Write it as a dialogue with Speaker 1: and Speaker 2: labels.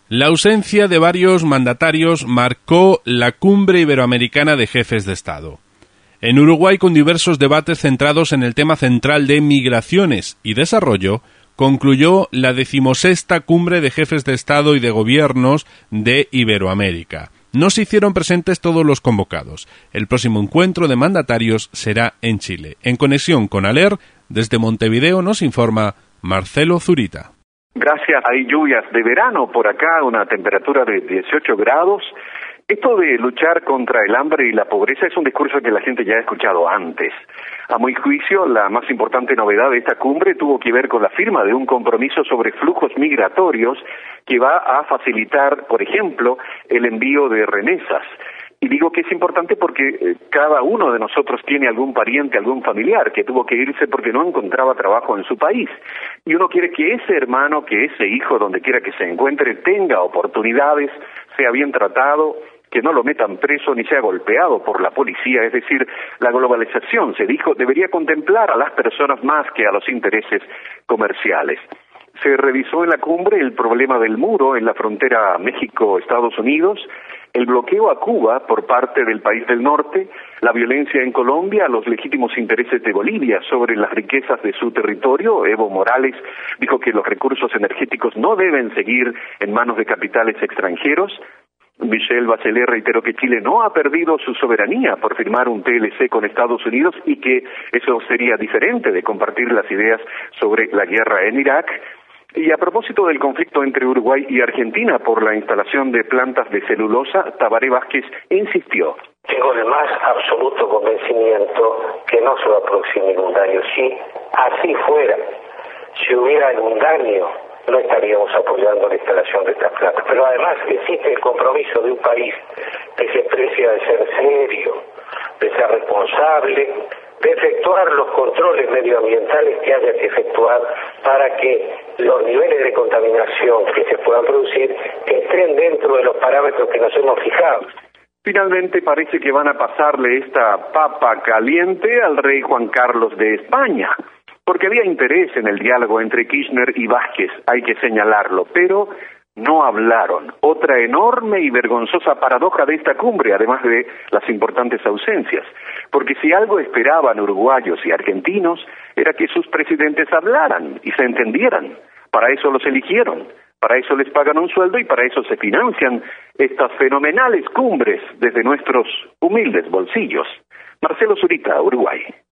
Speaker 1: La ausencia de varios mandatarios marcó la cumbre iberoamericana de jefes de Estado. En Uruguay, con diversos debates centrados en el tema central de migraciones y desarrollo, concluyó la 16ª cumbre de jefes de Estado y de gobiernos de Iberoamérica. No se hicieron presentes todos los convocados. El próximo encuentro de mandatarios será en Chile. En conexión con ALER, desde Montevideo nos informa Marcelo Zurita.
Speaker 2: Gracias, hay lluvias de verano por acá, una temperatura de 18 grados. Esto de luchar contra el hambre y la pobreza es un discurso que la gente ya ha escuchado antes. A mi juicio, la más importante novedad de esta cumbre tuvo que ver con la firma de un compromiso sobre flujos migratorios que va a facilitar, por ejemplo, el envío de remesas. Y digo que es importante porque cada uno de nosotros tiene algún pariente, algún familiar que tuvo que irse porque no encontraba trabajo en su país. Y uno quiere que ese hermano, que ese hijo, donde quiera que se encuentre, tenga oportunidades, sea bien tratado, que no lo metan preso ni sea golpeado por la policía. Es decir, la globalización, se dijo, debería contemplar a las personas más que a los intereses comerciales. Se revisó en la cumbre el problema del muro en la frontera México-Estados Unidos, el bloqueo a Cuba por parte del país del norte, la violencia en Colombia, los legítimos intereses de Bolivia sobre las riquezas de su territorio. Evo Morales dijo que los recursos energéticos no deben seguir en manos de capitales extranjeros. Michelle Bachelet reiteró que Chile no ha perdido su soberanía por firmar un TLC con Estados Unidos y que eso sería diferente de compartir las ideas sobre la guerra en Irak. Y a propósito del conflicto entre Uruguay y Argentina por la instalación de plantas de celulosa, Tabaré Vázquez insistió.
Speaker 3: Tengo el más absoluto convencimiento que no se va a producir ningún daño. Si así fuera, si hubiera algún daño, no estaríamos apoyando la instalación de estas plantas. Pero además existe el compromiso de un país que se precia de ser serio, de ser responsable, de efectuar los controles medioambientales que haya que efectuar para que los niveles de contaminación que se puedan producir estén dentro de los parámetros que nos hemos fijado.
Speaker 2: Finalmente parece que van a pasarle esta papa caliente al rey Juan Carlos de España, porque había interés en el diálogo entre Kirchner y Vázquez, hay que señalarlo, pero no hablaron. Otra enorme y vergonzosa paradoja de esta cumbre, además de las importantes ausencias. Porque si algo esperaban uruguayos y argentinos, era que sus presidentes hablaran y se entendieran. Para eso los eligieron, para eso les pagan un sueldo y para eso se financian estas fenomenales cumbres desde nuestros humildes bolsillos. Marcelo Zurita, Uruguay.